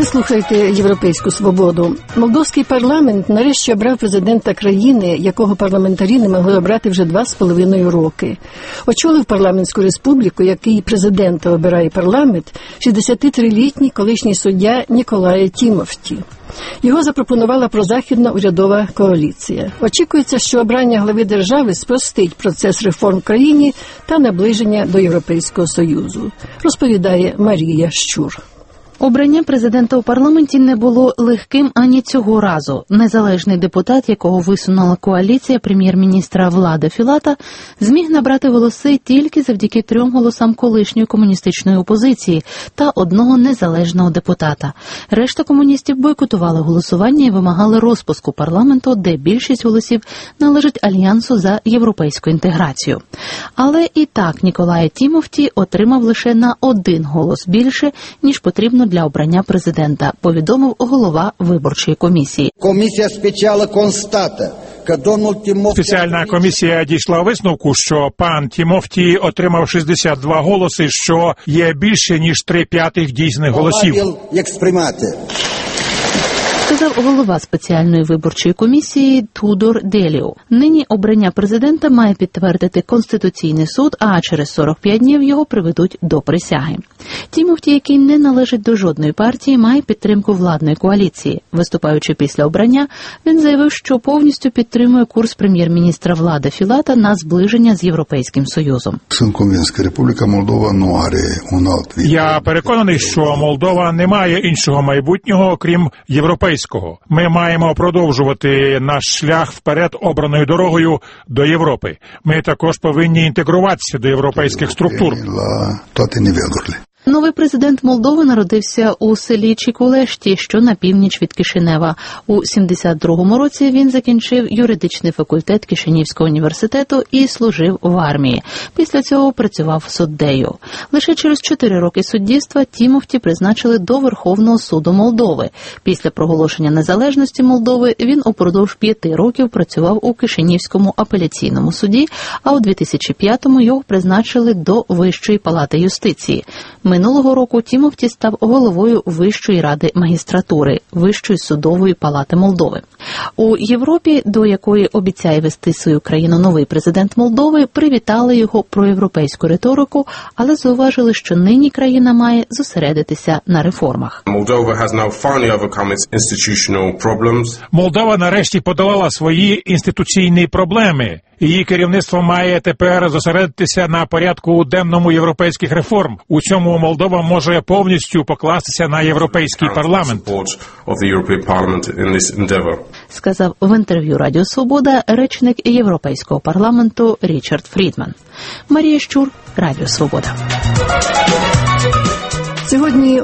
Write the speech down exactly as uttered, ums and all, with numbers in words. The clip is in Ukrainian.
слухаєте «Європейську свободу». Молдовський парламент нарешті обрав президента країни, якого парламентарі не могли обрати вже два з половиною роки. Очолив парламентську республіку, який президента обирає парламент, шістдесятитрилітній колишній суддя Ніколай Тімофті. Його запропонувала прозахідна урядова коаліція. Очікується, що обрання глави держави спростить процес реформ в країні та наближення до Європейського Союзу, розповідає Марія Щур. Обрання президента у парламенті не було легким ані цього разу. Незалежний депутат, якого висунула коаліція прем'єр-міністра Влада Філата, зміг набрати голоси тільки завдяки трьом голосам колишньої комуністичної опозиції та одного незалежного депутата. Решта комуністів бойкотували голосування і вимагали розпуску парламенту, де більшість голосів належить Альянсу за європейську інтеграцію. Але і так Ніколай Тімофті отримав лише на один голос більше, ніж потрібно для обрання президента, повідомив голова виборчої комісії. Комісія спеціально констата. Спеціальна комісія дійшла висновку, що пан Тімофті отримав шістдесят два голоси, що є більше, ніж три п'ятих дійсних голосів. Сказав голова спеціальної виборчої комісії Тудор Деліу. Нині обрання президента має підтвердити Конституційний суд, а через сорок п'ять днів його приведуть до присяги. Тімофті, який не належить до жодної партії, має підтримку владної коаліції. Виступаючи після обрання, він заявив, що повністю підтримує курс прем'єр-міністра Влада Філата на зближення з Європейським Союзом. Я переконаний, що Молдова не має іншого майбутнього, крім європейського. Ми маємо продовжувати наш шлях вперед обраною дорогою до Європи. Ми також повинні інтегруватися до європейських структур. Новий президент Молдови народився у селі Чікулешті, що на північ від Кишинева. У сімдесят другому році він закінчив юридичний факультет Кишинівського університету і служив в армії. Після цього працював суддею. Лише через чотири роки суддівства Тімофті призначили до Верховного суду Молдови. Після проголошення незалежності Молдови він упродовж п'яти років працював у Кишинівському апеляційному суді, а у дві тисячі п'ятому його призначили до Вищої палати юстиції. Минулого року Тімофті став головою Вищої ради магістратури, Вищої судової палати Молдови. У Європі, до якої обіцяє вести свою країну новий президент Молдови, привітали його проєвропейську риторику, але зауважили, що нині країна має зосередитися на реформах. Молдова нарешті подолала свої інституційні проблеми. Її керівництво має тепер зосередитися на порядку денному європейських реформ. У цьому Молдова може повністю покластися на європейський парламент. Сказав в інтерв'ю Радіо Свобода речник Європейського парламенту Річард Фрідман. Марія Щур, Радіо Свобода. Сьогодні